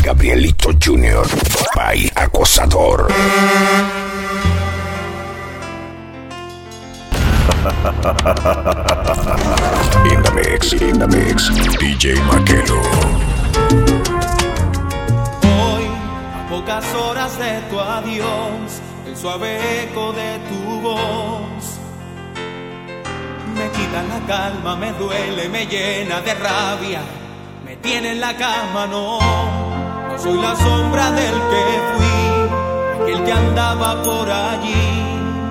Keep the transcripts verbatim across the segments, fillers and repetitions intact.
Gabrielito junior Pai Acosador. In the mix, in the mix, D J Maquelo. Hoy, a pocas horas de tu adiós, el suave eco de tu voz me quita la calma, me duele, me llena de rabia, me tiene en la cama, no, no soy la sombra del que fui, aquel que andaba por allí,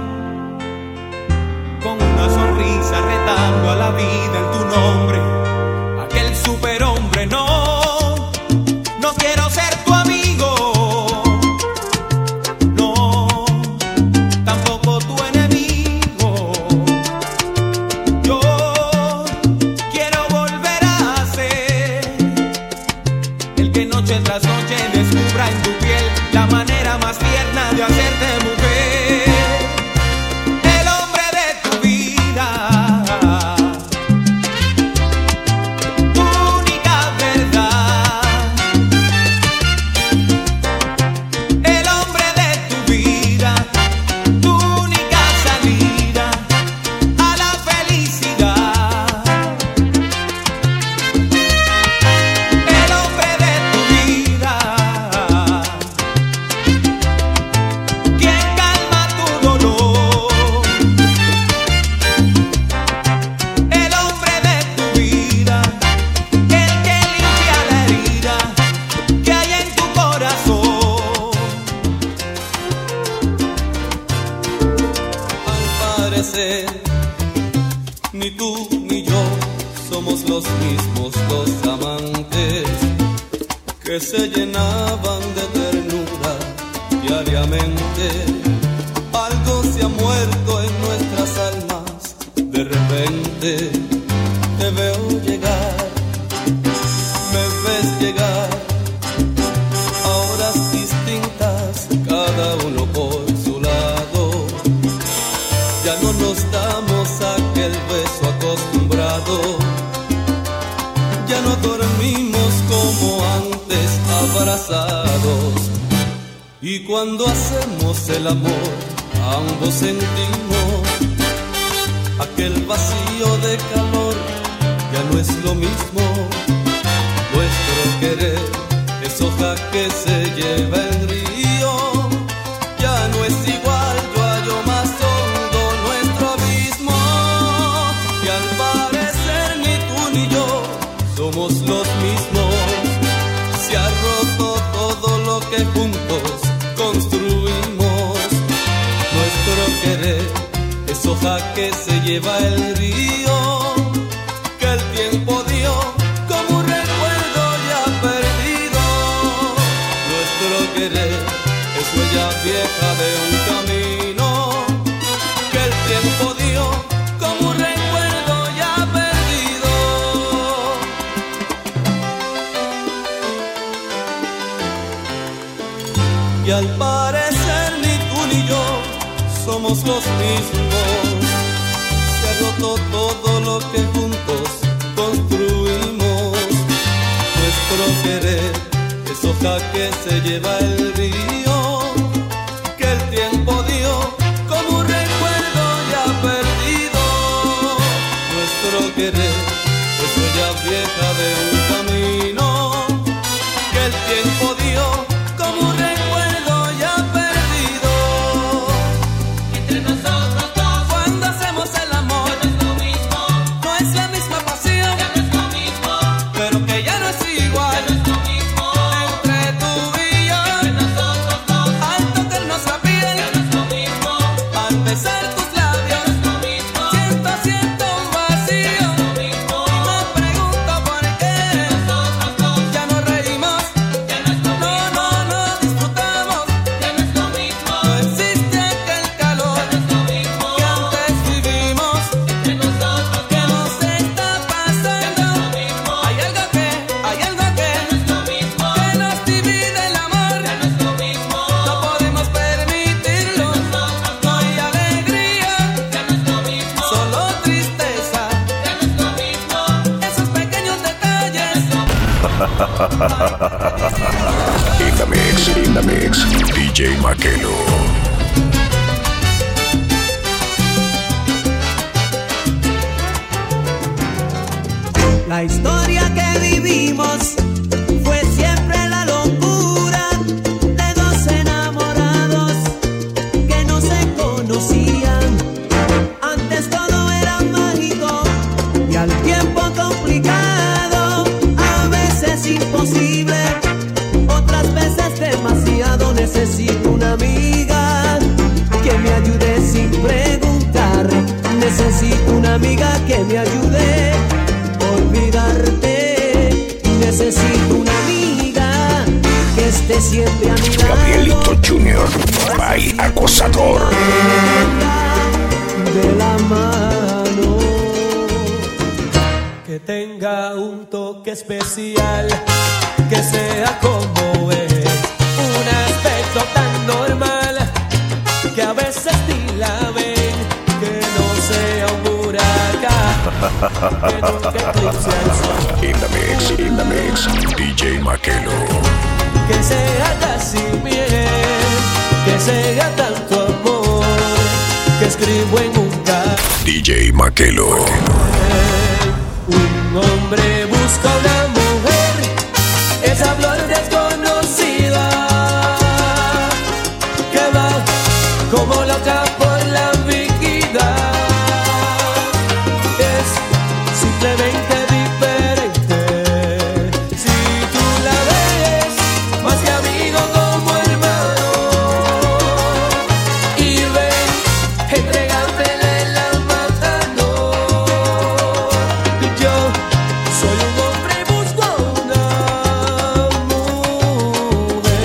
con una sonrisa retando a la vida en tu nombre, aquel superhombre, no, no quiero ser tu amigo, no, tampoco tu enemigo, yo quiero volver a ser el que noche tras noche descubra en tu piel la manera más tierna de hacerte mujer. Ni tú ni yo somos los mismos dos amantes que se llenaban de ternura diariamente. Algo se ha muerto en nuestras almas. De repente te veo llegar, me ves llegar a horas distintas, cada uno por su lado. Ya no nos damos aquel beso acostumbrado, ya no dormimos como antes abrazados. Y cuando hacemos el amor, ambos sentimos aquel vacío de calor, ya no es lo mismo. Nuestro querer es hoja que se lleva el río, ya no es igual, yo hallo más hondo nuestro abismo. Y al parecer ni tú ni yo somos los mismos, se ha roto todo lo que juntos construimos. Nuestro querer es hoja que se lleva el río, que el tiempo dio como un recuerdo ya perdido. Nuestro querer es huella vieja de un camino, que el tiempo dio como un recuerdo ya perdido. Y al parecer ni tú ni yo somos los mismos, se ha roto todo lo que juntos construimos. Nuestro querer es hoja que se lleva el río, que el tiempo dio como un recuerdo ya perdido. Nuestro querer es huella vieja de un camino, que el tiempo dio como un recuerdo ya perdido. Entre nosotros dos, cuando hacemos el amor, ya no es lo mismo, no es la misma pasión, ya no es lo mismo, pero que ya no es igual, ya no es lo mismo. Entre tú y yo, entre nosotros dos, al tocarnos la piel, ya no es lo mismo, al besar tus labios, ya no es lo mismo. Siento, siento un vacío, ya no es lo mismo, y me pregunto por qué entre nosotros dos ya no reímos, ya no es lo mismo. No, no, In the mix, in the mix, D J Makelo. La historia que vivimos fue siempre la locura de dos enamorados que no se conocían. Antes todo era mágico y al tiempo complicado, a veces imposible, otras veces demasiado. Necesito una amiga que me ayude sin preguntar. Necesito una amiga que me ayude a olvidarte. Necesito una amiga que esté siempre a mi lado. Gabrielito Junior, by Acosador. De la mano, que tenga un toque especial, que sea como es, un aspecto tan normal que a veces ni la ven, que no sea un huracán, que nunca eclipse el sol. In the mix, in the mix, D J Makelo. Que sea casi miel, que sea tanto amor, que escribo en un cartel. D J Makelo. Un hombre busca una mujer, esa flor desconocida, que va como loca por la vida. Es simplemente diferente. Si tú la ves, más que amigo como hermano, y ven, entregándole la mano. Yo soy un hombre y busco una mujer.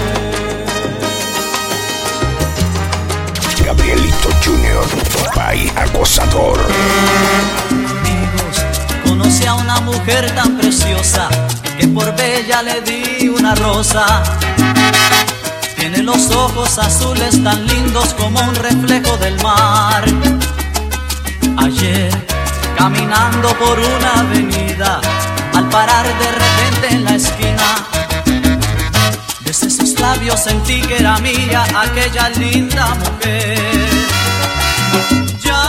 Gabrielito Junior, by Acosador. Amigos, conocí a una mujer tan preciosa que por bella le di una rosa. Tiene los ojos azules tan lindos como un reflejo del mar. Ayer, caminando por una avenida, al parar de repente en la esquina, desde sus labios sentí que era mía aquella linda mujer. Ya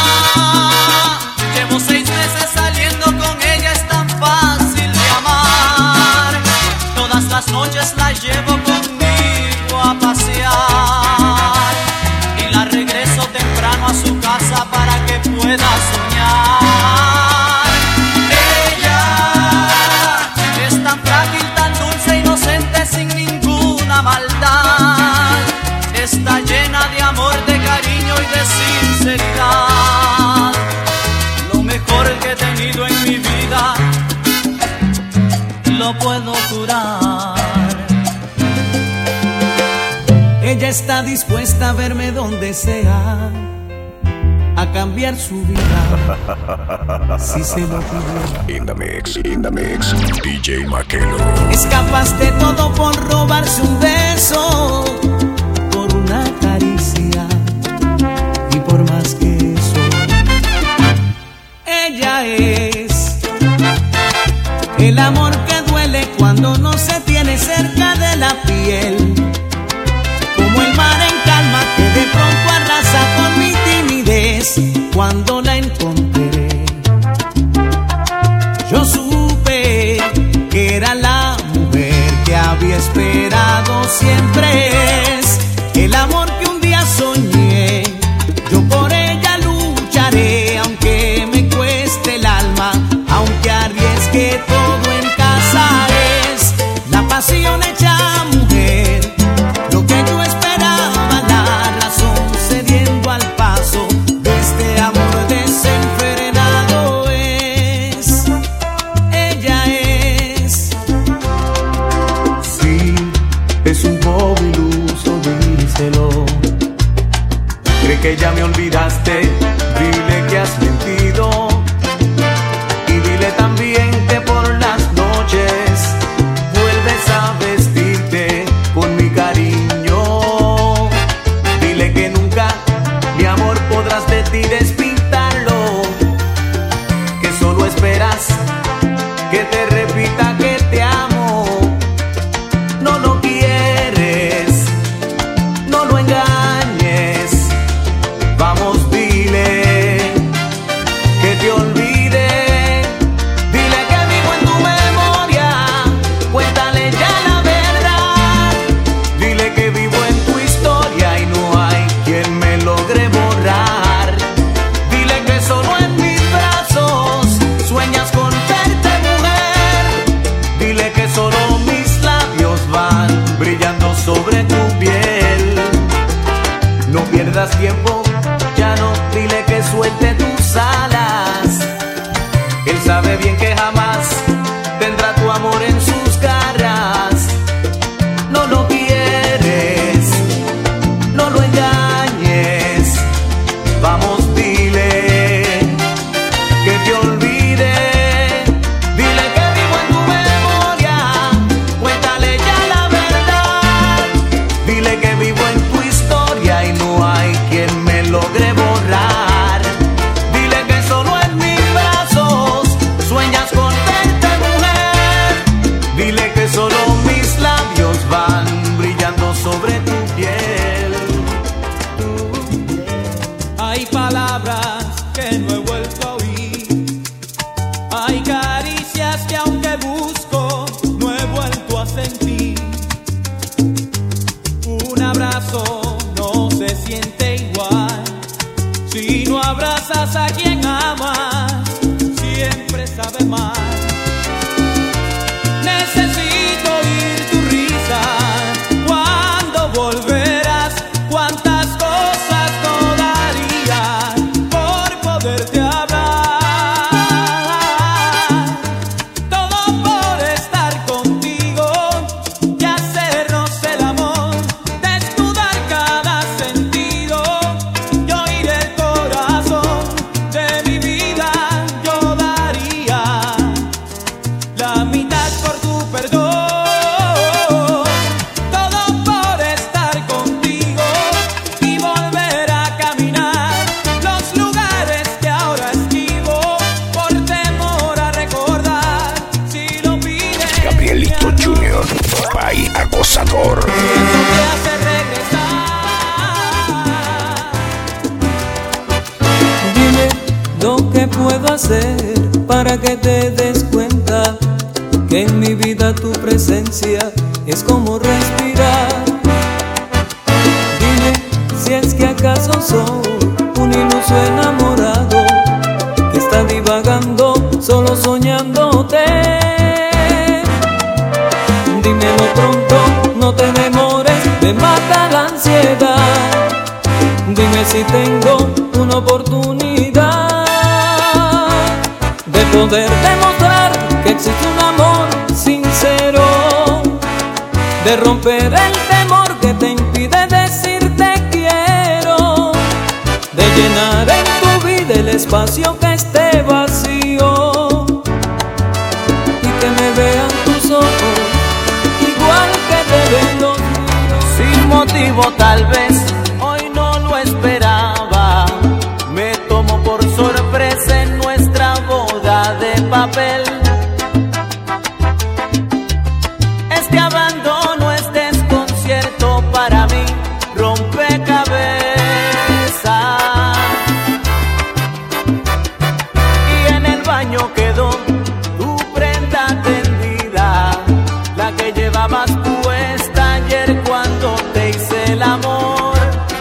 llevo seis meses saliendo con ella, es tan fácil de amar. Todas las noches la llevo conmigo a pasear y la regreso temprano a su casa para que pueda soñar. Ella es tan frágil, tan dulce, inocente, sin ninguna maldad. Está llena de amor, de cariño y de sinceridad. Lo mejor que he tenido en mi vida, lo puedo jurar. Ella está dispuesta a verme donde sea, a cambiar su vida, si se lo pidiera. In the mix, in the mix, D J Makelo. Es capaz de todo por robarse un beso, por una caricia y por más que eso. Ella es el amor que duele cuando no se tiene cerca de la piel, como el mar en calma que de pronto arrasa con mi timidez. Cuando la encontré, yo supe que era la mujer que había esperado siempre. Es el amor que un día soñé, yo por ella lucharé, aunque me cueste el alma, aunque arriesgue todo en casa. Es la pasión hecha mujer, lo que yo esperaba, la razón cediendo al paso de este amor desenfrenado. Es, ella es. Sí, es un poco iluso, díselo. Cree que ya me olvidaste, dile que has mentido. Y dile también que por las noches vuelves a vestirte con mi cariño. Dile que nunca, mi amor, podrás de ti despintarlo, que solo esperas que te repita que te amo. No corazón no se siente igual. Si no abrazas a quien amas, siempre sabe mal. Necesito oír tu risa. ¿Cuándo volverás? ¿Cuántas cosas no daría por poderte hablar? Todo por estar contigo y hacernos el amor, desnudar cada sentido y oír el corazón. De mi vida yo daría la mitad por tu perdón. Todo por estar contigo y volver a caminar los lugares que ahora esquivo por temor a recordar. Si lo pides, Gabrielito Junior, Pai Acosador. eso te hace regresar. Dime lo que puedo hacer para que te des cuenta que en mi vida tu presencia es como respirar. Dime si es que acaso soy un iluso enamorado que está divagando solo soñándote. Dímelo pronto, no te demores, me mata la ansiedad. Dime si tengo una oportunidad de poder demostrar que existe un amor sincero, de romper el temor que te impide decir te quiero, de llenar en tu vida el espacio que esté vacío y que me vean tus ojos igual que te ven los míos. Sin motivo tal vez, hoy no lo esperaba. Me tomó por sorpresa en nuestra boda de papel. Este abandono, este desconcierto para mí rompecabezas. Y en el baño quedó tu prenda tendida, la que llevabas puesta ayer cuando te hice el amor.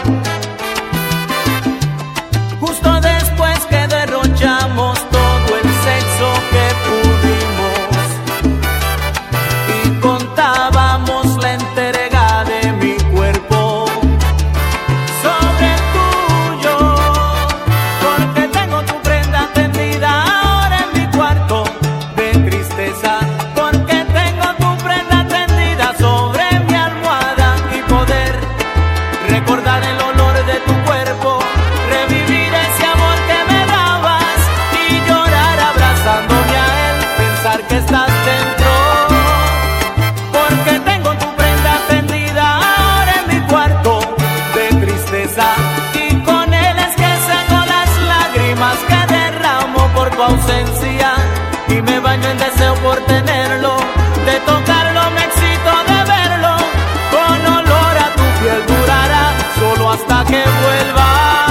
Justo después que derrochamos todo el sexo que pudimos y contábamos la entrega de mi cuerpo sobre el tuyo, porque tengo tu prenda tendida ahora en mi cuarto de tristeza, porque tengo tu prenda tendida sobre mi almohada y poder recordar el olor de tu cuerpo, revivir ese amor que me dabas y llorar abrazándome a él, pensar que estás dentro, porque tengo tu prenda tendida ahora en mi cuarto de tristeza y con él es que seco las lágrimas que derramo por tu ausencia y me baño en deseo por tenerlo, de tocarlo me excito de verlo, con olor a tu piel durará solo hasta que vuelvas.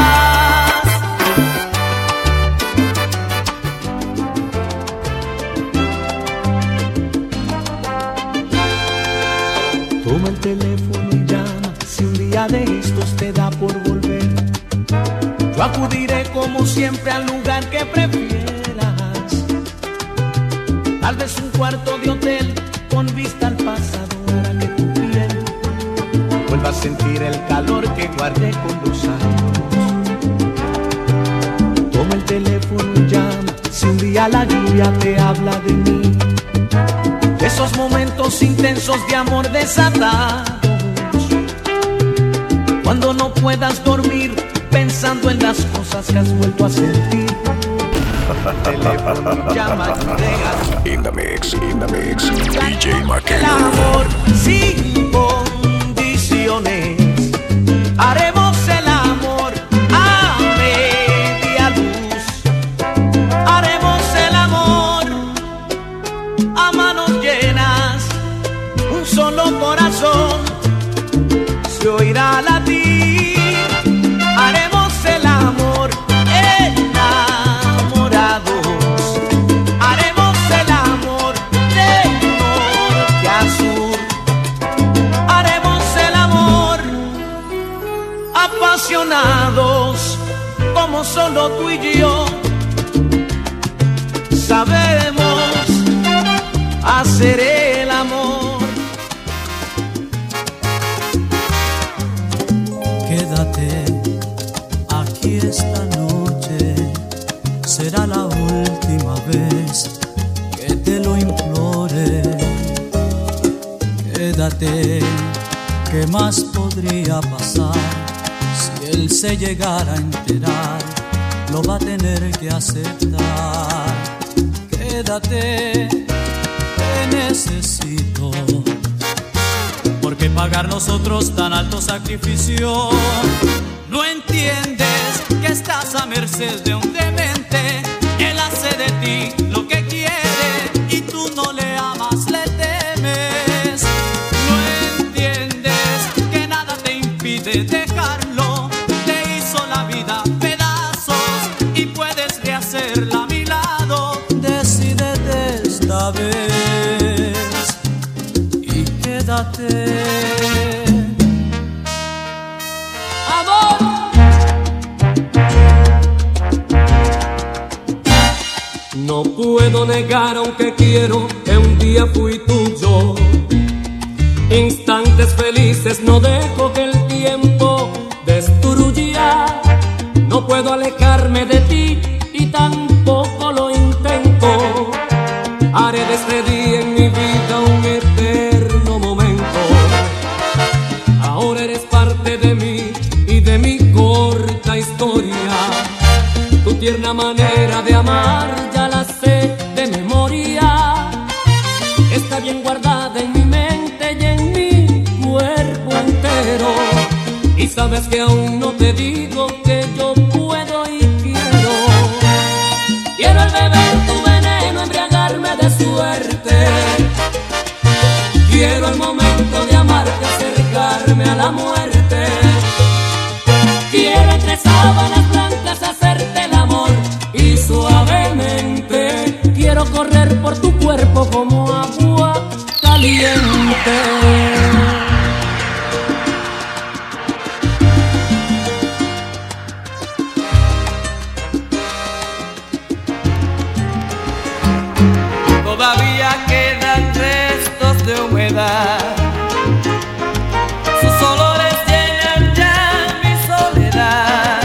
Toma el teléfono y llama, si un día de estos te da por volver. Yo acudiré como siempre al lugar que prefieras. Tal vez un cuarto de hotel con vista al pasado hará que tu piel vuelva a sentir el calor que guardé con los años. Toma el teléfono y llama, si un día la lluvia te habla de mí, de esos momentos intensos de amor desatados, cuando no puedas dormir pensando en las cosas que has vuelto a sentir. Teléfono, llama, entregas. In the mix, in the mix, D J El Maquero. amor sin condiciones. Haremos el amor a media luz. Haremos el amor a manos llenas. Un solo corazón se oirá latir. Haremos el amor enamorados. Haremos el amor de norte a sur. Haremos el amor apasionados como solo tú y yo sabemos hacer el amor. Quédate aquí esta noche, será la última vez que te lo implore. Quédate, ¿qué más podría pasar? Si él se llegara a enterar, lo va a tener que aceptar. Quédate, te necesito, porque pagar nosotros tan alto sacrificio. No entiendes que estás a merced de un demente. Él hace de ti lo que quiere y tú no le amas, le temes. No entiendes que nada te impide dejarlo. Te hizo la vida pedazos y puedes rehacerla a mi lado. Decídete esta vez y quédate. No puedo negar, aunque quiero, que un día fui tuyo. Instantes felices no dejo que el tiempo destruya. No puedo alejarme de ti y tampoco lo intento. Haré de este día en mi vida un eterno momento. Ahora eres parte de mí y de mi corta historia. Tu tierna manera de amar ya la sé de memoria. Está bien guardada en mi mente y en mi cuerpo entero. Y sabes que aún no te digo que yo puedo y quiero. Quiero el beber tu veneno, embriagarme de suerte. Quiero el momento de amarte, acercarme a la muerte. Quiero entre sábanas blancas hacerte el amor y suavemente quiero correr por tu cuerpo como agua caliente. Todavía quedan restos de humedad. Sus olores llenan ya mi soledad.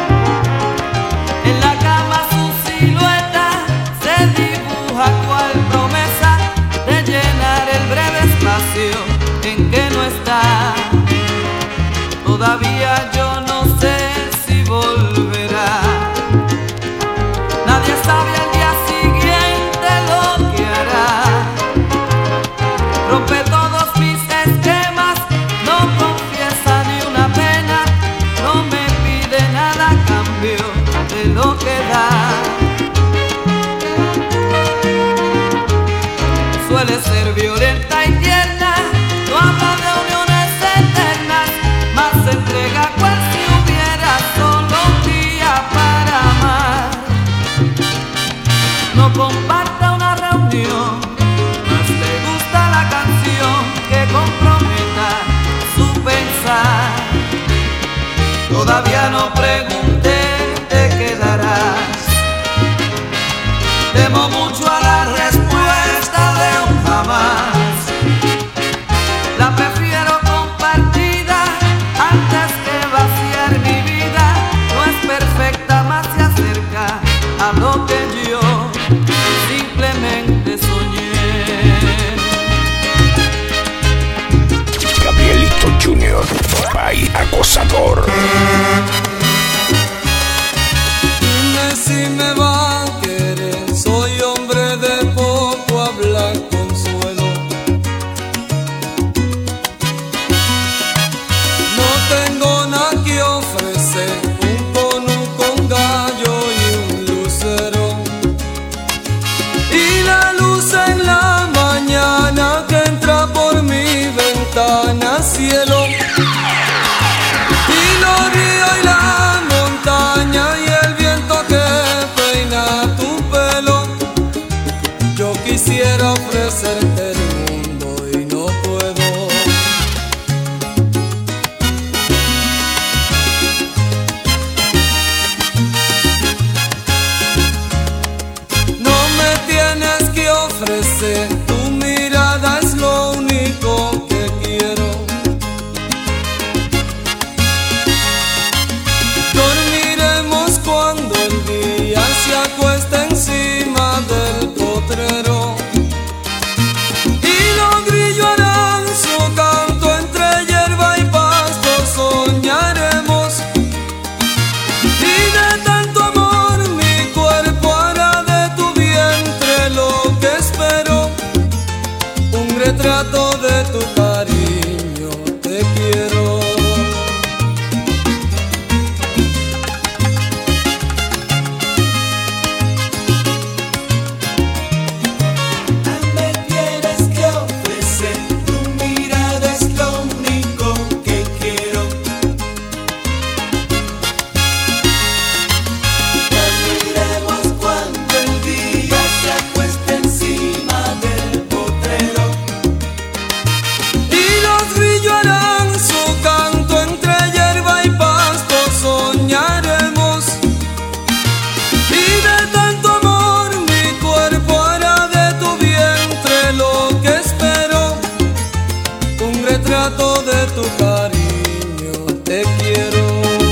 En la cama su silueta se dibuja cual promesa de llenar el breve espacio en que no está. Todavía yo no sé si volverá. Nadie sabe al día siguiente lo que hará. Rompe todos mis esquemas, no confiesa ni una pena, no me pide nada a cambio de lo que da. Suele ser violenta y tierna, no habla de uniones eternas, más se entrega cual si hubiera solo un día para amar. No comparta una reunión, más le gusta la canción que comprometa su pensar. Todavía no pregunté, te quedarás. Temo mucho a la respuesta de un jamás. La prefiero compartida antes que vaciar mi vida. No es perfecta, más se acerca a lo que yo simplemente soñé. Gabrielito junior, Pai Acosador. Dime si me va a querer, soy hombre de poco hablar, consuelo. No tengo nada que ofrecer, un conuco, un gallo y un lucero. Y la luz en la mañana que entra por mi ventana, cielo. Y los ríos y la montaña y el viento que peina tu pelo. Yo quisiera ofrecerte el mundo y no puedo. algo de tu cariño, te quiero.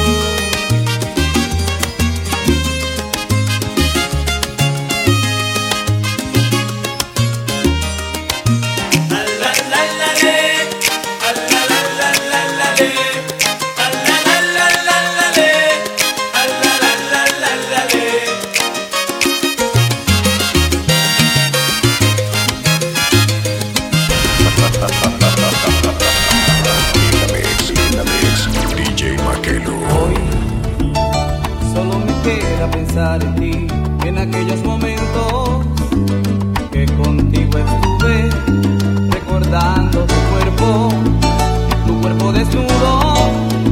Pensar en ti, en aquellos momentos que contigo estuve, recordando tu cuerpo, tu cuerpo desnudo,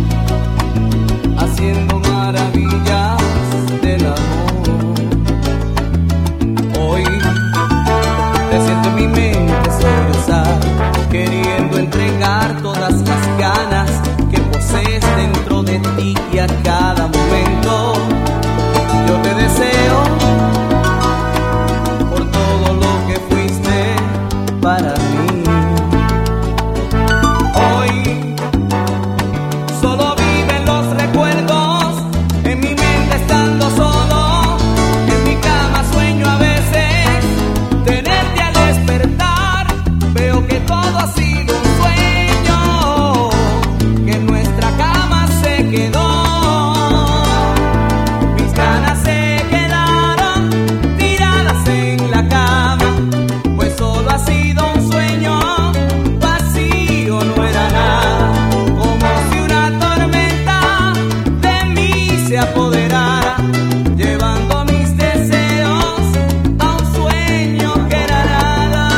haciendo maravillas del amor. Hoy te siento en mi mente sollozar, queriendo entregar todas las ganas que posees dentro de ti, y a cada momento yo te deseo por todo lo que fuiste para mí. Hoy solo viven los recuerdos en mi mente estando solo. En mi cama sueño a veces tenerte al despertar. Veo que todo ha sido un sueño, que en nuestra cama se quedó. Apoderara, llevando mis deseos a un sueño que era nada.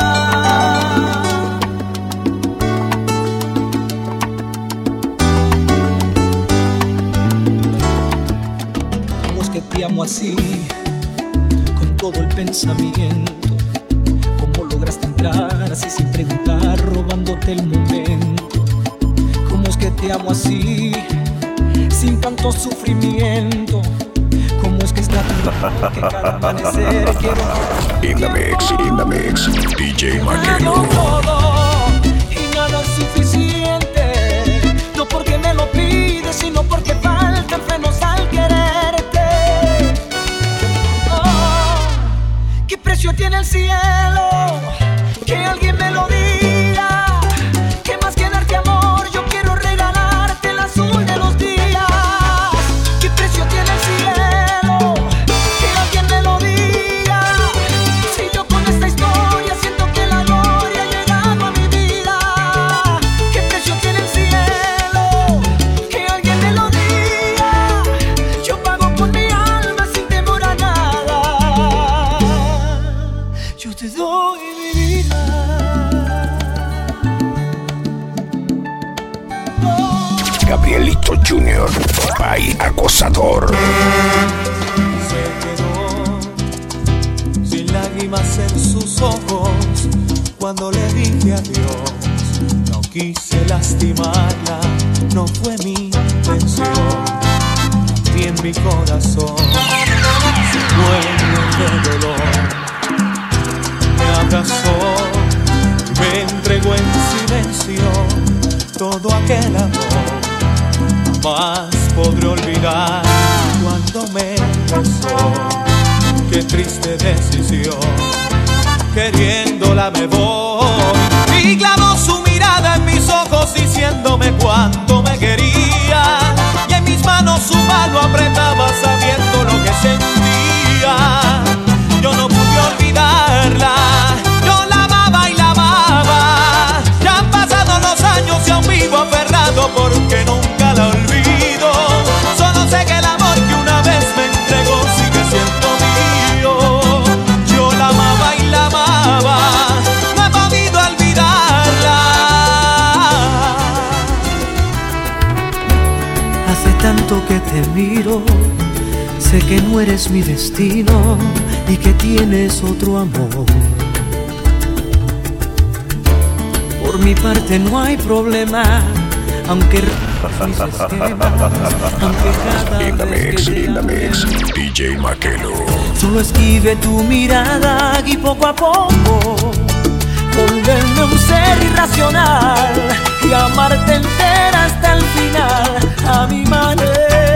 ¿Cómo es que te amo así, con todo el pensamiento? ¿Cómo lograste entrar así sin preguntar, robándote el momento? ¿Cómo es que te amo así, sin tanto sufrimiento? ¿Cómo es que está tan que cada amanecer quiero? In the mix, in the mix, D J Makelo. Hago todo y nada es suficiente, no porque me lo pides, sino porque faltan frenos al quererte. Oh, ¿qué precio tiene el cielo? Que alguien me lo diga. ¿Qué más que darte amor? Yo quiero regalarte el azul de los días. Gabrielito Junior, Pai Acosador. Se quedó sin lágrimas en sus ojos cuando le dije adiós. No quise lastimarla, no fue mi intención. Y en mi corazón se muere de dolor. Me abrazó, me entregó en silencio todo aquel amor. Jamás podré olvidar cuando me besó. Qué triste decisión, queriéndola me voy. Y clavó su mirada en mis ojos diciéndome cuánto me quería. Y en mis manos su mano apretaba sabiendo lo que sentía. Yo no pude olvidarla, yo la amaba y la amaba. Ya han pasado los años y aún vivo aferrado porque nunca la olvido. Solo sé que el amor que una vez me entregó sigue siendo mío. Yo la amaba y la amaba, no he podido olvidarla. Hace tanto que te miro, sé que no eres mi destino y que tienes otro amor. Por mi parte no hay problema, aunque mis esquemas, aunque cada In the vez mix, que in the te mix, ame, D J Makelo. solo esquive tu mirada y poco a poco volverme un ser irracional y amarte entera hasta el final, a mi manera.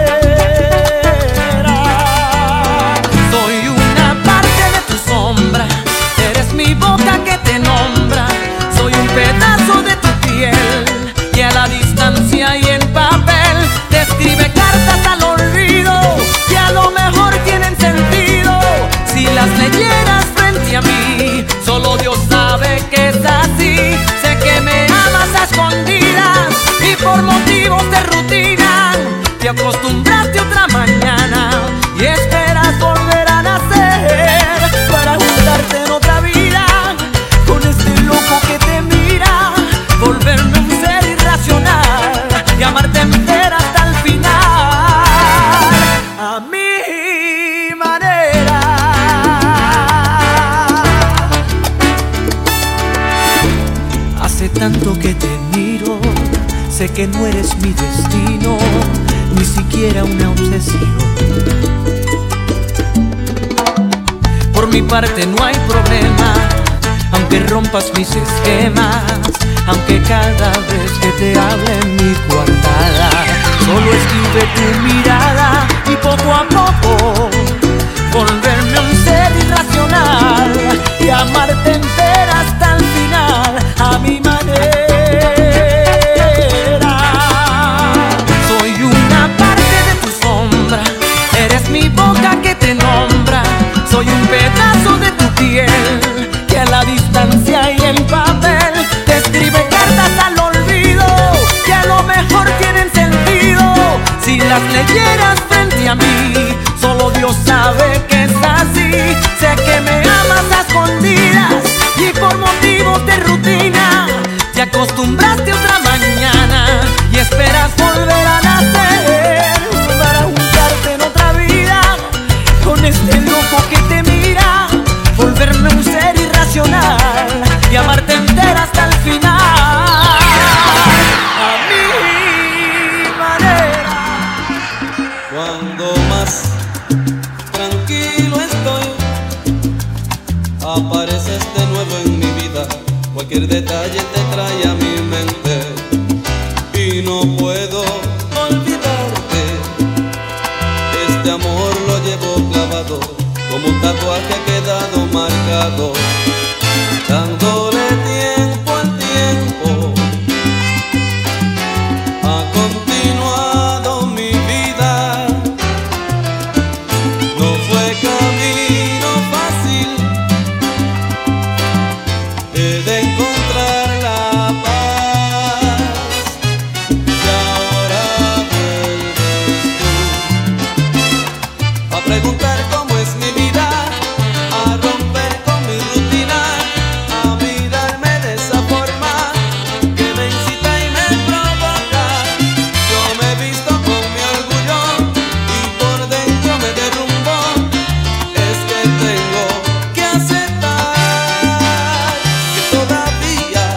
Soy una parte de tu sombra, eres mi boca que te nombra, soy un pedazo de tu piel y a la distancia y en papel te escribe cartas al olvido que a lo mejor tienen sentido si las leyeras frente a mí. Solo Dios sabe que es así, sé que me amas a escondidas y por motivos de rutina te acostumbraste otra mañana y esperas volver a nacer para juntarte en otra vida con este loco que te mira, volverme un ser irracional y amarte entera hasta el final, a mi manera. Hace tanto que te miro, sé que no eres mi destino, ni siquiera una obsesión. Por mi parte no hay problema, aunque rompas mis esquemas, aunque cada vez que te hable en mi coartada solo esquive tu mirada y poco a poco volverme un ser irracional y amarte entera hasta el final, a mi manera. Soy una parte de tu sombra, eres mi boca que te nombra, soy un pedazo de tu piel que a la distancia y en papel te escribe cartas al olvido que a lo mejor tienen sentido si las leyeras frente a mí. Solo Dios sabe que es así, sé que me amas a escondidas y por motivos de rutina te acostumbraste otra mañana y esperas volver a nacer para juntarte en otra vida con este loco que te mira, volverme un ser irracional y amarte entera hasta el final, a mi manera. Cuando más tranquilo estoy, apareces de nuevo en mi vida. Cualquier detalle te trae a mi mente y no puedo olvidarte. Este amor lo llevo clavado, como un tatuaje ha quedado marcado, dándole tiempo al tiempo. Ha continuado mi vida, no fue camino fácil, he de encontrar la paz y ahora vuelves tú a preguntar cómo es mi vida, a romper con mi rutina, a mirarme de esa forma que me incita y me provoca. Yo me he visto con mi orgullo y por dentro me derrumbo. Es que tengo que aceptar que todavía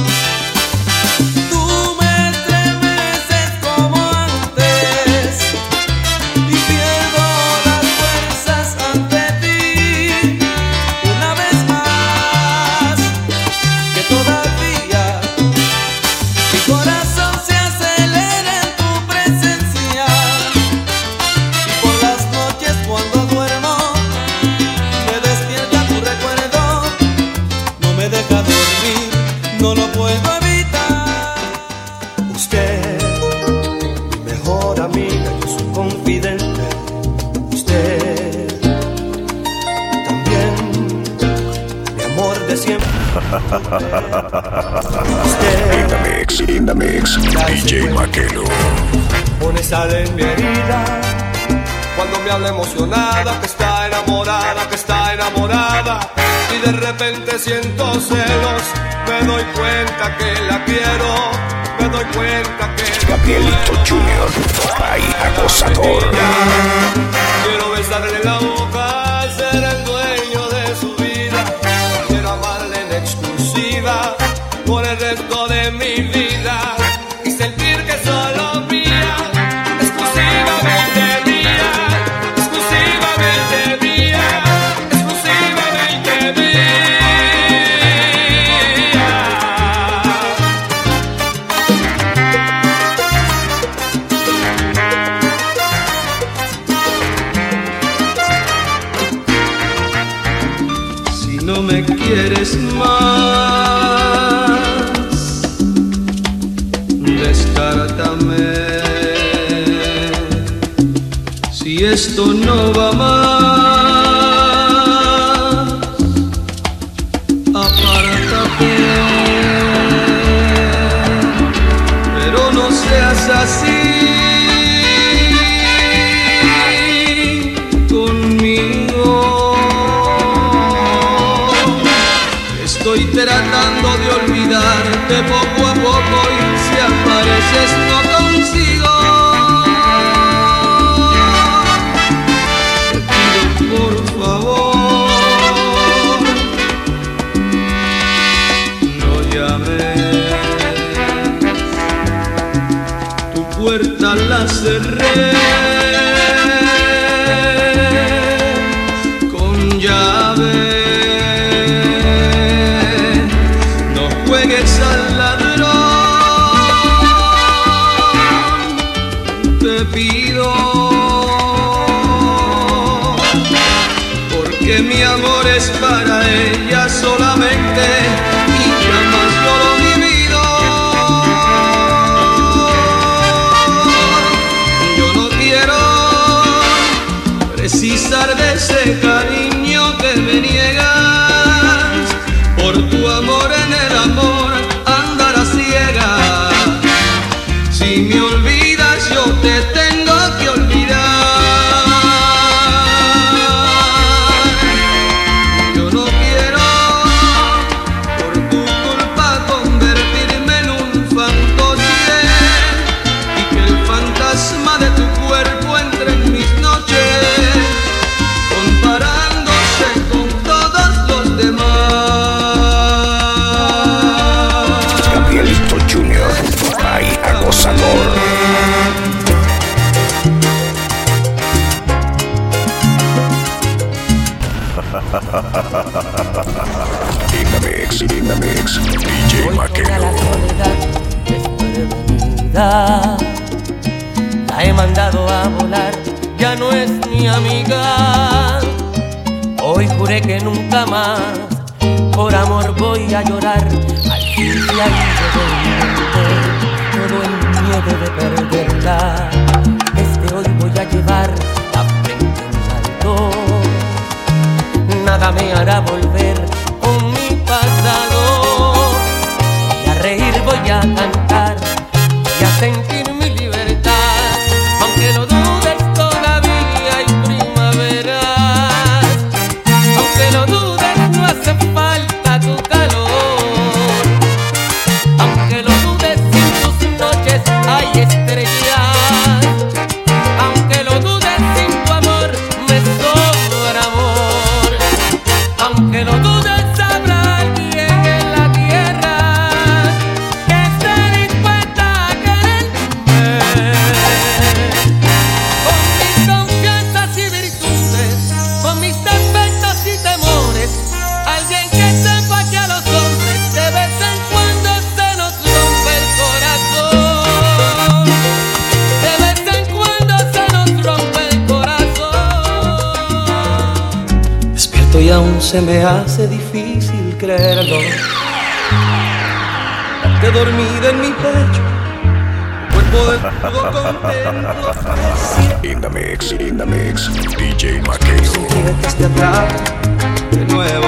tú me estremeces como antes y pierdo las fuerzas ante ti una vez más, que todavía mi corazón se acelera en tu presencia y por las noches cuando duermo me despierta tu recuerdo, no me deja dormir, no lo puedo evitar. Usted, mi mejor amiga, yo soy confidente. Usted, también, mi amor de siempre. In the mix, in the mix, D J Maquelo. Pone sal en mi herida cuando me habla emocionada, que está enamorada, que está enamorada, y de repente siento celos, me doy cuenta que la quiero, me doy cuenta que Gabrielito Junior, ahí acosador. quiero besarle la boca, ser el dueño de su vida, quiero amarle en exclusiva por el resto de mi vida y sentir que solo mía, exclusivamente mía, exclusivamente mía, exclusivamente mía. me quieres más, descártame. Si esto no va más, apártate, pero no seas así conmigo. Estoy tratando de olvidarte poco a poco y si apareces no consigo. Por favor, no llames, tu puerta la cerré con llave. No juegues al ladrón, te pido, que mi amor es para ella solamente y jamás yo lo he vivido. Yo no quiero precisar de ese cariño que me niegas. Por tu amor en el amor andar a ciegas. Si me olvidas yo te tengo que olvidar. De tu cuerpo entre en mis noches, comparándose con todos los demás. Gabrielito Junior, ay, acosador. In the mix, in the mix, D J Maquero. La he mandado a volar, ya no es mi amiga. Hoy juré que nunca más por amor voy a llorar. Al fin se ha ido de mi mente todo el miedo de perderla. Desde hoy voy a llevar la frente en alto. Nada me hará volver con mi pasado. Voy a reír, voy a cantar y a sentir mi libertad. Aunque lo dudes, todavía hay primaveras. Aunque lo dudes, no hace falta tu calor. Aunque lo dudes, sin tus noches hay estrellas. Aunque lo dudes, sin tu amor me sobra amor. Aunque lo dudes, habrá alguien en la tierra que esté dispuesta a quererme. Con mis confianzas y virtudes, con mis defectos y temores, alguien que sepa que a los hombres de vez en cuando se nos rompe el corazón. De vez en cuando se nos rompe el corazón. Despierto y aún se me hace difícil creerlo. Te dormida en mi pecho, cuerpo desnudo contemplo. In the mix, in the mix, D J Maquero. Sientes te atrapa de nuevo.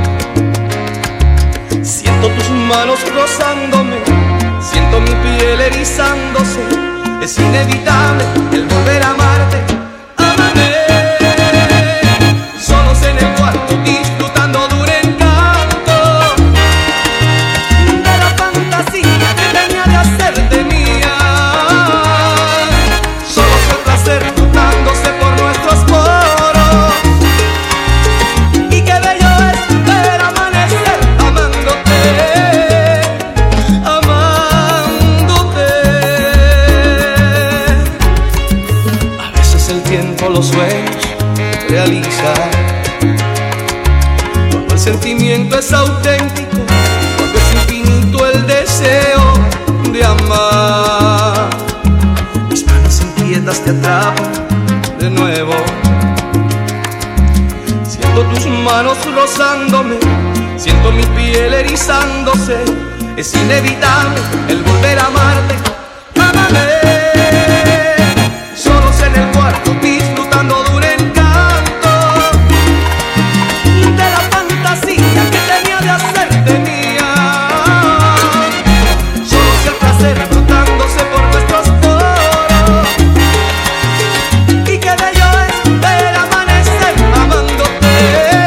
Siento tus manos rozándome, siento mi piel erizándose. Es inevitable el volver a amarte. Ámame, solos en el cuarto disfrutando de un encanto, de la fantasía que tenía de hacerte mía. Solos el placer flotándose por nuestros poros. Y qué bello es ver amanecer amándote, amándote. A veces el tiempo, los sueños realiza. Cuando el sentimiento es auténtico, cuando es infinito el deseo de amar. Mis manos inquietas te atrapan de nuevo. Siento tus manos rozándome, Siento mi piel erizándose, es inevitable el volver a amarte. Amame, solos en el cuarto disfrutando de un encanto, de la fantasía que tenía de hacerte mía. Solos el placer brotándose por nuestros poros, y que bello es ver amanecer amándote.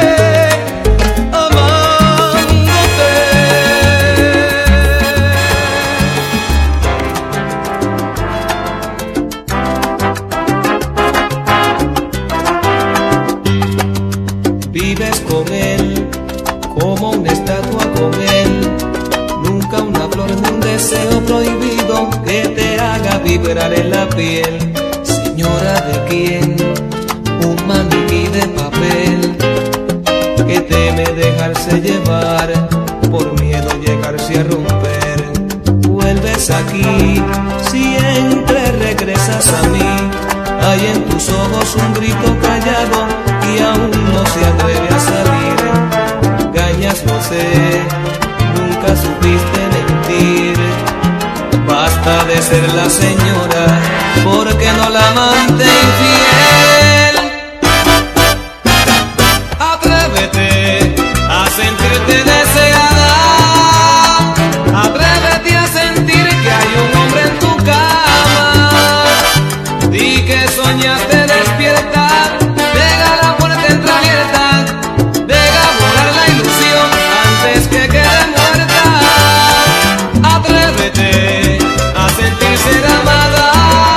Vives con él como una estatua con él, nunca una flor ni un deseo prohibido que te haga vibrar en la piel. Señora, ¿de quién? Un maniquí de papel que teme dejarse llevar por miedo llegarse a romper. Vuelves aquí, siempre regresas a mí. Hay en tus ojos un grito callado y aún no se atreve a salir. Gañas, no sé, nunca supiste mentir. Basta de ser la señora, porque no la amante infiel. Atrévete a sentirte deseada, atrévete a sentir que hay un hombre en tu cama. Di que soñaste despierta, deja la puerta entreabierta, deja volar la ilusión antes que quede muerta. Atrévete a sentir ser amada,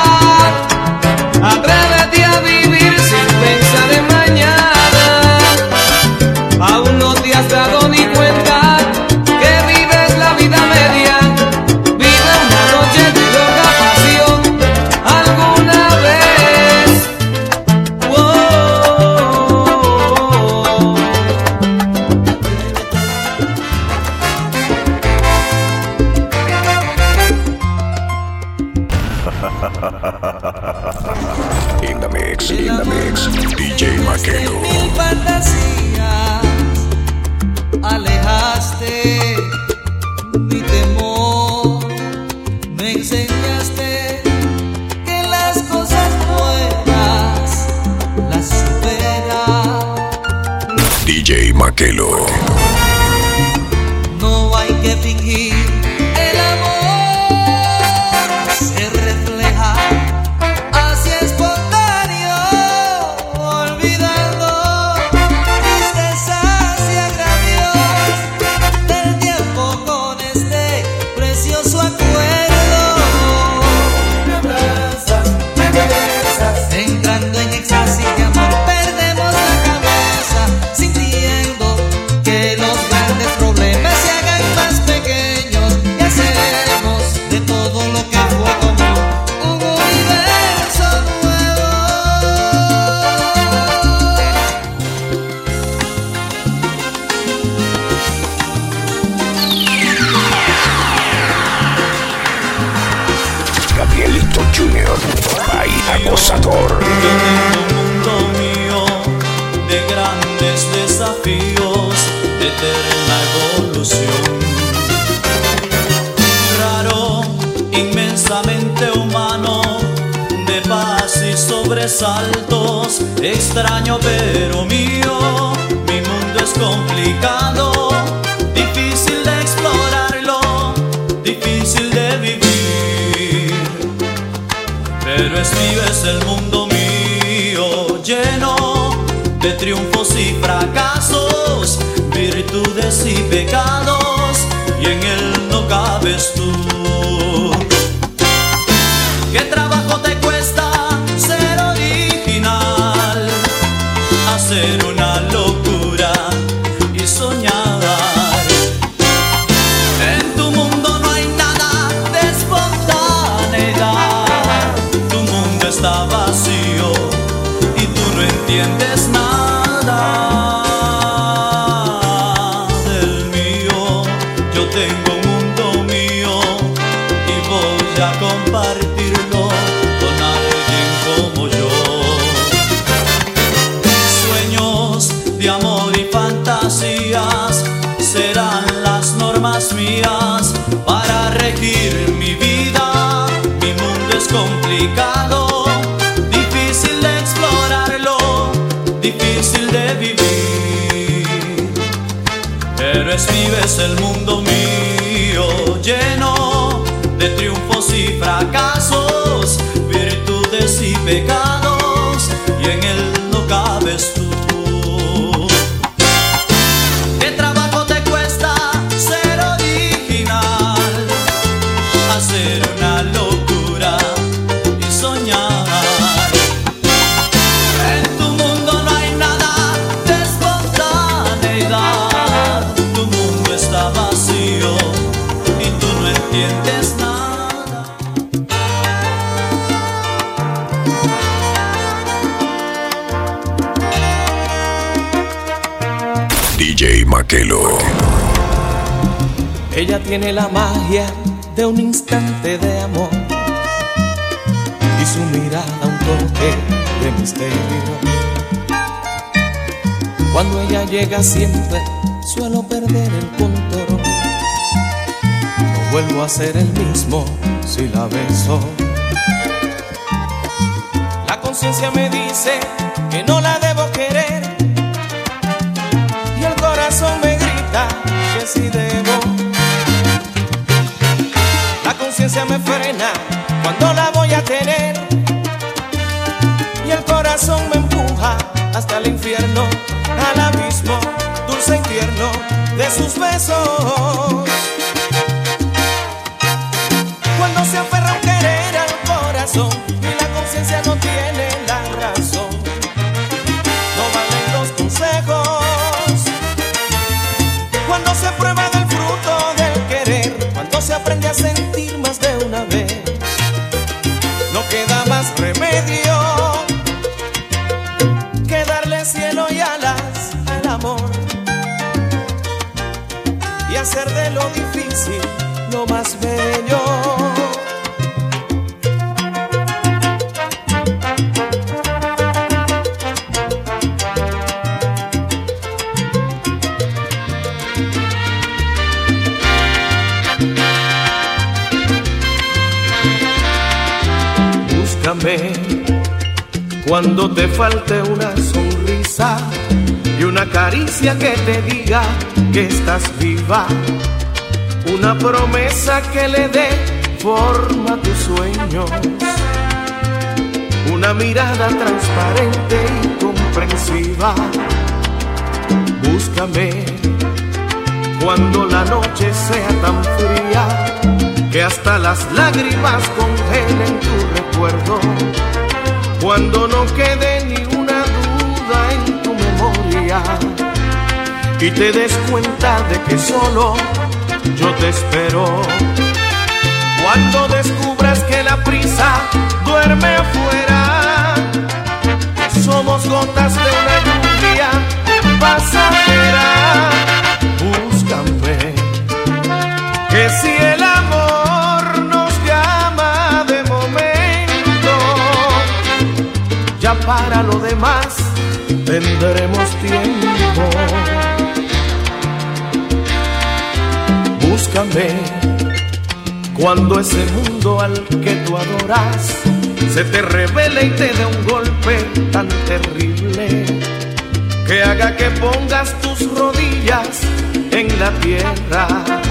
atrévete a vivir sin pensar en mañana. Aún no te has dado ni cuenta que vives la vida media. Vive una noche de loca pasión alguna vez. Wow. In the mix, in the mix, D J Maquelo. Mil fantasías, alejaste mi temor, me enseñaste que las cosas buenas las supera. D J Maquelo. No hay que fingir, el amor se refleja así espontáneo, olvidando tristezas y agravios del tiempo con este precioso acuerdo. Me abrazas, me besas, entrando en éxtasis de amor, perdemos la cabeza, sintiendo que los grandes problemas se hagan más pequeños y hacemos de todo lo que fue común un universo nuevo. Gabrielito Junior, Pai Acosador. Yo tengo un mundo mío de grandes desafíos, de eterna evolución. Raro, inmensamente humano, de paz y sobresaltos, extraño pero mío. Mi mundo es complicado, difícil de explorarlo, difícil de vivir. Pero es mío, es el mundo mío, lleno de triunfos y fracasos, virtudes y pecados, y en él no cabes tú. ¿Qué trabajo te cuesta ser original? Hacer una locura y soñar. En tu mundo no hay nada de espontaneidad. Tu mundo está vacío y tú no entiendes nada del mío. Yo tengo un mundo mío y voy a compartirlo con alguien como yo. Sueños de amor y fantasías complicado, difícil de explorarlo, difícil de vivir. Eres, vives el mundo mío, lleno de triunfos y fracasos, virtudes y pecados, y en él no cabes tú. ¿Qué trabajo te cuesta ser original? Hacer una locura y soñar. En tu mundo no hay nada de espontaneidad. Tu mundo está vacío y tú no entiendes nada. D J Makelo. Ella tiene la magia de un instante de amor y su mirada un toque de misterio. Cuando ella llega siempre suelo perder el control. No vuelvo a ser el mismo si la beso. La conciencia me dice que no la debo querer y el corazón me grita que sí debo. La conciencia me frena cuando la voy a tener y el corazón me empuja hasta el infierno, al abismo dulce y tierno de sus besos. Cuando se aferra a un querer al corazón y la conciencia no tiene la razón, no valen los consejos. Cuando se prueba del fruto del querer, cuando se aprende a sentir más de una vez, no queda más remedio que darle cielo y alas al amor y hacer de lo difícil lo más bello. Cuando te falte una sonrisa y una caricia que te diga que estás viva, una promesa que le dé forma a tus sueños, una mirada transparente y comprensiva. Búscame cuando la noche sea tan fría que hasta las lágrimas congelen tu recuerdo, cuando no quede ni una duda en tu memoria y te des cuenta de que solo yo te espero. Cuando descubras que la prisa duerme afuera, que somos gotas de una lluvia pasajera. Búscame, que si el amor nos llama de momento, ya para lo demás tendremos tiempo. Búscame cuando ese mundo al que tú adoras se te revele y te dé un golpe tan terrible que haga que pongas tus rodillas en la tierra,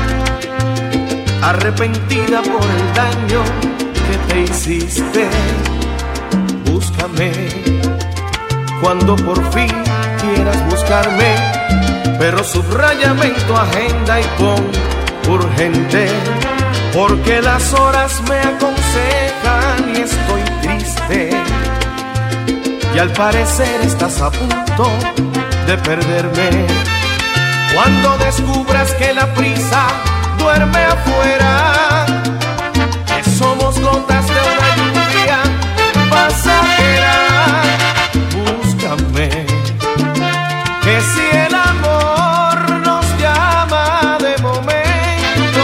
arrepentida por el daño que te hiciste. Búscame cuando por fin quieras buscarme, pero subráyame en tu agenda y pon urgente, porque las horas me aconsejan y estoy triste, y al parecer estás a punto de perderme. Cuando descubras que la prisa duerme afuera, que somos gotas de una lluvia pasajera. Búscame, que si el amor nos llama de momento,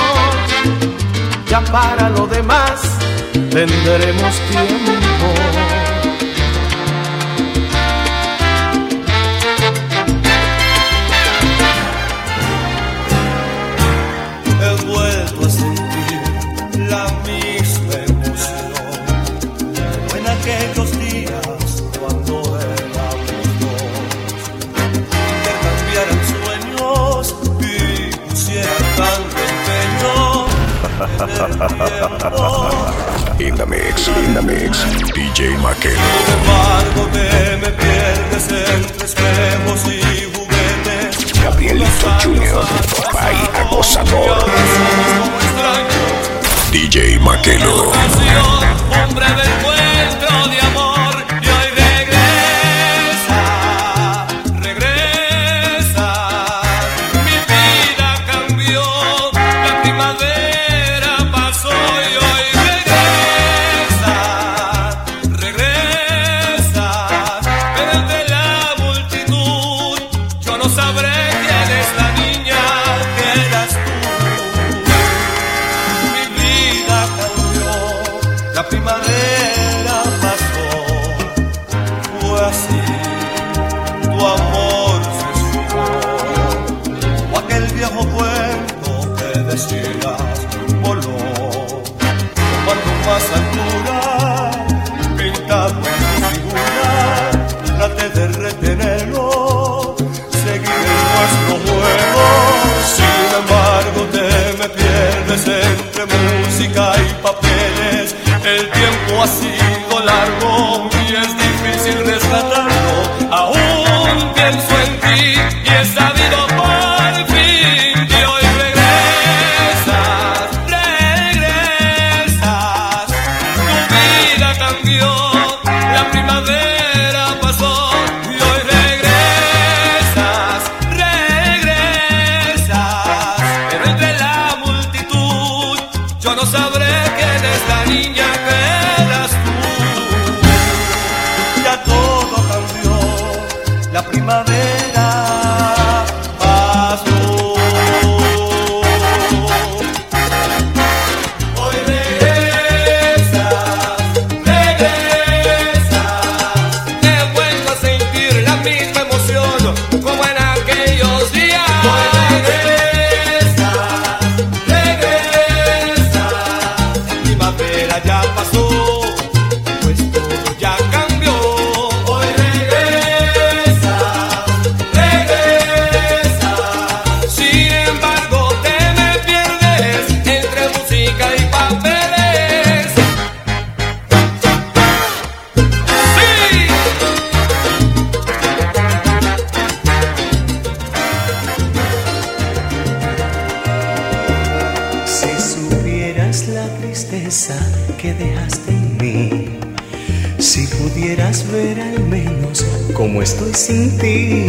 ya para lo demás tendremos tiempo. In the mix, in the mix, D J Makelo. Sin embargo te me pierdes entre espejos y juguetes. Gabrielito Junior, by Acosador. D J Makelo. Un breve encuentro de amor y hoy regresa, regresa. Mi vida cambió, la primavera pasó y hoy regresa, regresa. Pero entre la multitud yo no sabré quién es la niña que eras tú. Mi vida cambió, la primavera pasó, fue así, tu amor se esfumó, o aquel viejo cuento que decías voló, tomando más altura, pintado en tu figura, traté de retenerlo, seguir en nuestro juego. Sin embargo te me pierdes entre música y papeles. El tiempo ha sido largo y es difícil rescatarlo. Aún pienso en ti y he sabido por fin que hoy regresas, regresas. Tu vida cambió, la primavera pasó y hoy regresas, regresas. Pero entre la multitud yo no sabré quién es la niña que eras tú. Ya todo cambió, la primavera pasó. Hoy regresas, regresas. He vuelto a sentir la misma emoción como en aquellos días. Hoy regresas, regresas. La primavera ya pasó, pues todo ya cambió. Hoy regresas, regresas. Sin embargo te me pierdes entre música y papeles. ¡Sí! Si supieras la tristeza que dejaste en mí, si pudieras ver al menos cómo estoy sin ti.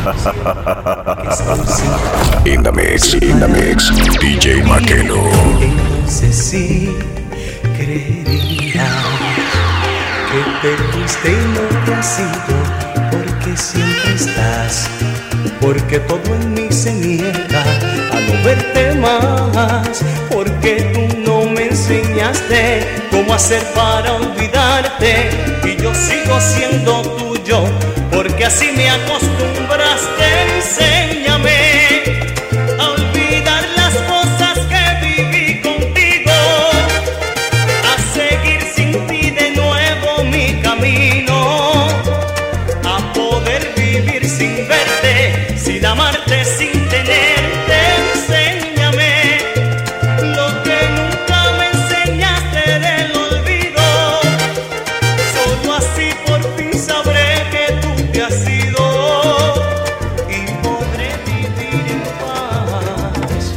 Estoy sin ti. In the mix, in the mix, D J Makelo. Entonces sí creería que te fuiste y no te has ido, porque siempre estás, porque todo en mí se niega a no verte más, porque tú no me enseñaste cómo hacer para olvidarte y yo sigo siendo tuyo, porque así me acostumbraste. Enséñame a olvidar las cosas que viví contigo, a seguir sin ti de nuevo mi camino, a poder vivir sin verte, sin amarte, sin tenerte. Enséñame lo que nunca me enseñaste del olvido, solo así por fin sabré que tú te has ido y podré vivir en paz.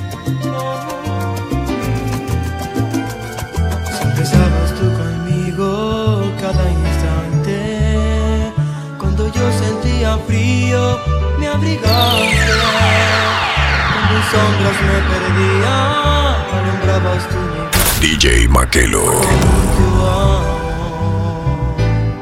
Siempre estabas tú conmigo cada instante. Cuando yo sentía frío, me abrigaste. Cuando en sombras me perdía, alumbrabas tú mi D J Makelo. tu amor.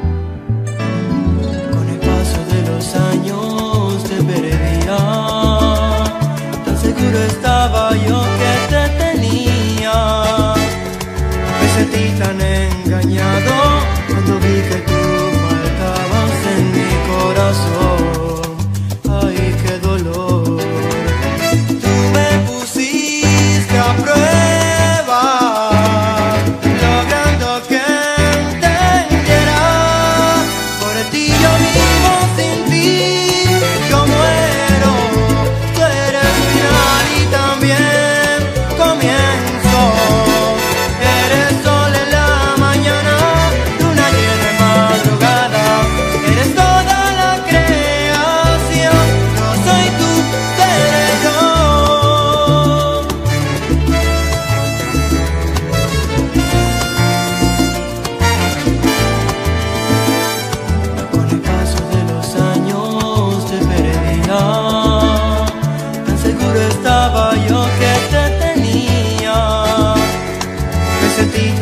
Con el paso de los años te perdía. Tan seguro estaba yo que te tenía. Me sentí tan engañado cuando vi que tú faltabas en mi corazón. Ay, qué dolor. Tú me pusiste a prueba, logrando que entendiera. Por ti yo vivo, sin ti yo muero. Tú eres final y también comienzo.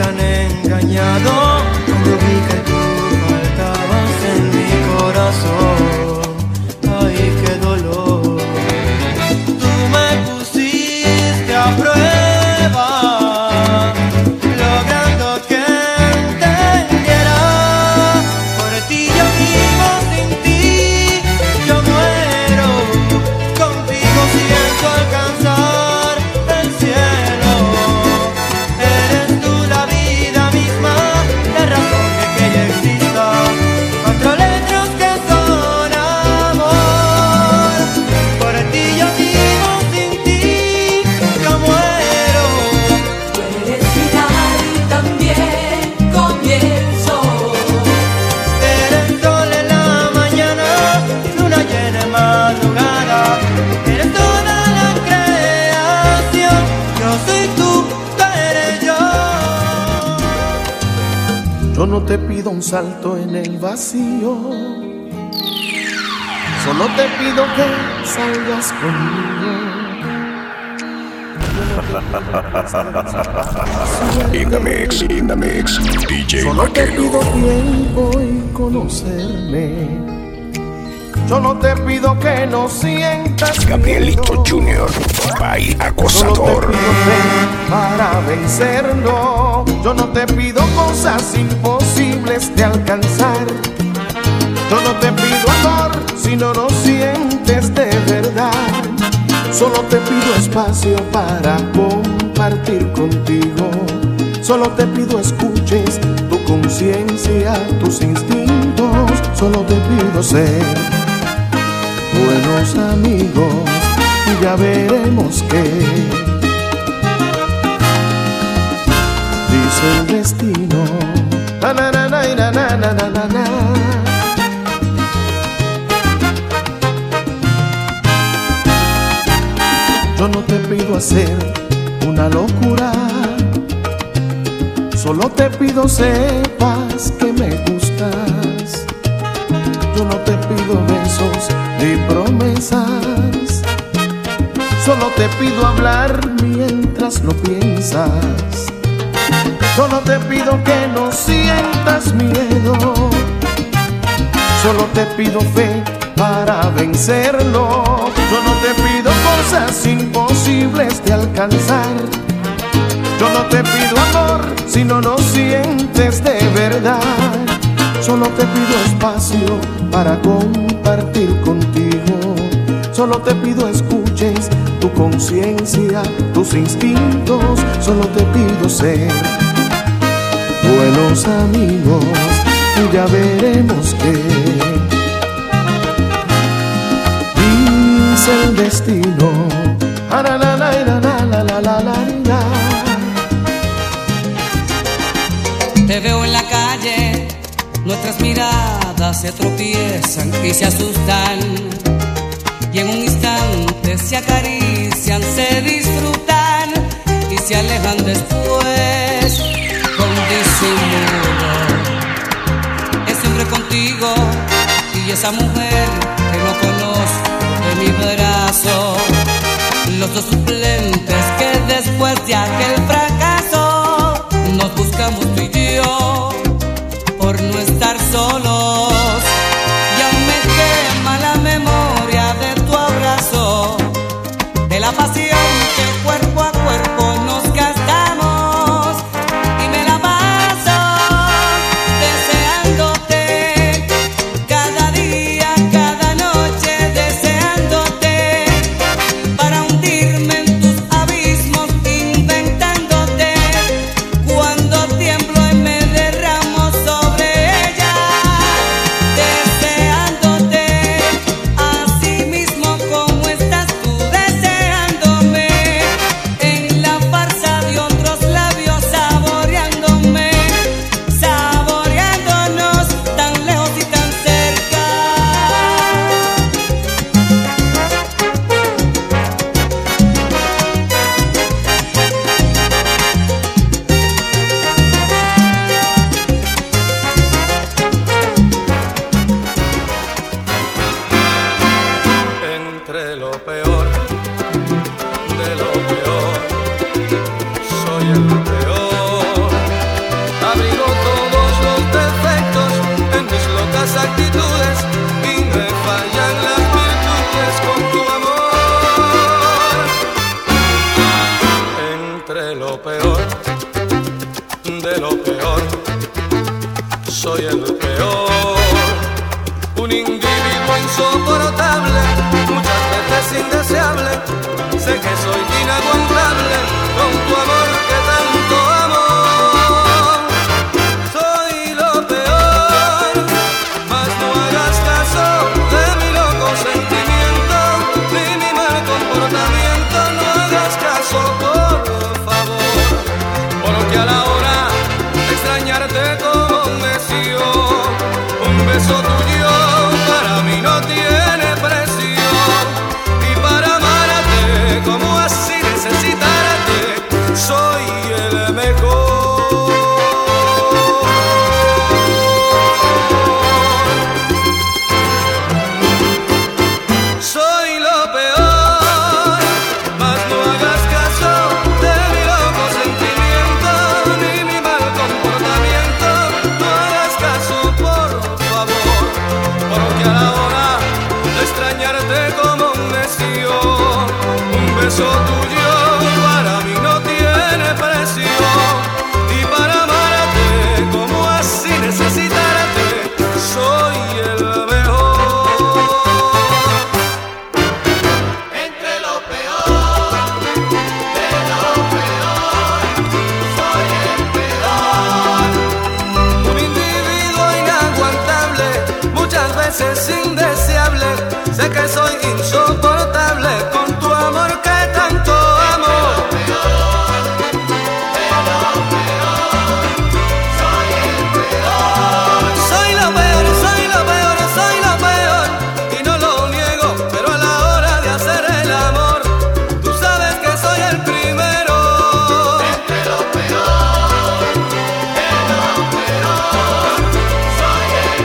hubieran engañado cuando vi que tú faltabas en mi corazón. Ay, qué dolor. Tú me pusiste a prueba, logrando que entendiera. Por ti yo vivo, sin ti yo muero. Contigo siento alcanzar el cielo. Eres tú la vida misma, la razón de que yo exista. Cuatro letras que son amor. Por ti yo vivo, sin ti yo muero. Tú eres final y también comienzo. Eres sol en la mañana, luna llena en madrugada. Eres toda la creación. Yo soy tú, tú eres yo. Yo no te pido un salto en el vacío, solo te pido que salgas conmigo. In the mix, in the mix, D J Solo te pido Maquelo. tiempo y conocerme. Yo no te pido que no sientas Gabrielito miedo. Junior, by Solo te acosador. pido fe para vencerlo. Yo no te pido cosas imposibles de alcanzar. Yo no te pido amor si no lo sientes de verdad. Solo te pido espacio para compartir contigo. Solo te pido escuches tu conciencia, tus instintos. Solo te pido ser buenos amigos y ya veremos qué dice el destino. Na, na, na, na, na, na, na, na, na. Yo no te pido hacer una locura, solo te pido sepas que me gustas. Yo no te pido besos ni promesas, solo te pido hablar mientras lo piensas. Yo no te pido que no sientas miedo, solo te pido fe para vencerlo. Yo no te pido cosas imposibles de alcanzar. Yo no te pido amor si no lo sientes de verdad. Solo te pido espacio para compartir contigo. Solo te pido escuches tu conciencia, tus instintos. Solo te pido ser buenos amigos y ya veremos qué dice el destino. Ah, la, la, la, la, la, la, la, la, la. Te veo en la calle, nuestras miradas se tropiezan y se asustan, y en un instante se acarician, se disfrutan y se alejan después con disimulo. Ese hombre contigo y esa mujer que no conozco de mi brazo, los dos suplentes que después de aquel fracaso nos buscamos tú y yo por no estar solos. Y aún me quema la memoria de tu abrazo, de la pasión que cuerpo a cuerpo nos gastamos, y me la paso deseándote cada día, cada noche, deseándote para hundirme en tus abismos, inventándote de lo peor. Soy el peor, un individuo insoportable, muchas veces indeseable. Sé que soy inaguantable con tu amor que tanto amo. Soy lo peor, mas no hagas caso de mi loco sentimiento ni mi mal comportamiento. No hagas caso, por favor, porque a la hora de extrañarte como un necio, un beso tuyo para mí no tiene precio. Y para amarte como así necesitarte, soy el mejor. Soy lo peor, mas no hagas caso de mi loco sentimiento ni mi mal comportamiento. No hagas caso, por favor, porque a la hora de extrañarte como un necio, un beso tuyo para mí no tiene precio. Y para amarte como así necesitarte, soy el mejor. Entre lo peor, de lo peor, soy el peor. Un individuo inaguantable, muchas veces indeseable. Sé que soy insoportable con tu amor que tanto amo. Soy lo peor, soy lo peor, soy lo peor, y no lo niego, pero a la hora de hacer el amor, tú sabes que soy el primero. Entre lo peor, de lo peor, soy el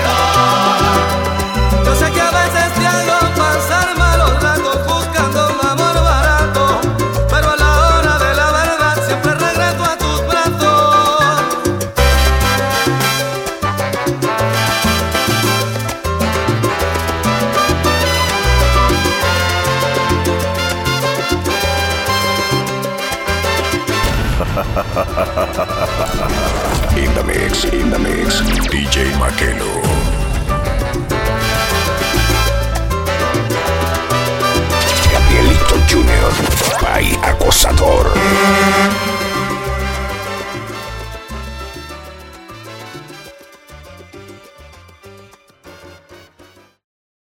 peor. Yo sé que a veces te hago pasar malos ratos buscando un amor barato, pero a la hora de la verdad siempre regreso a tus brazos. In the mix, in the mix, D J Makelo. Gabrielito Junior, Pai Acosador.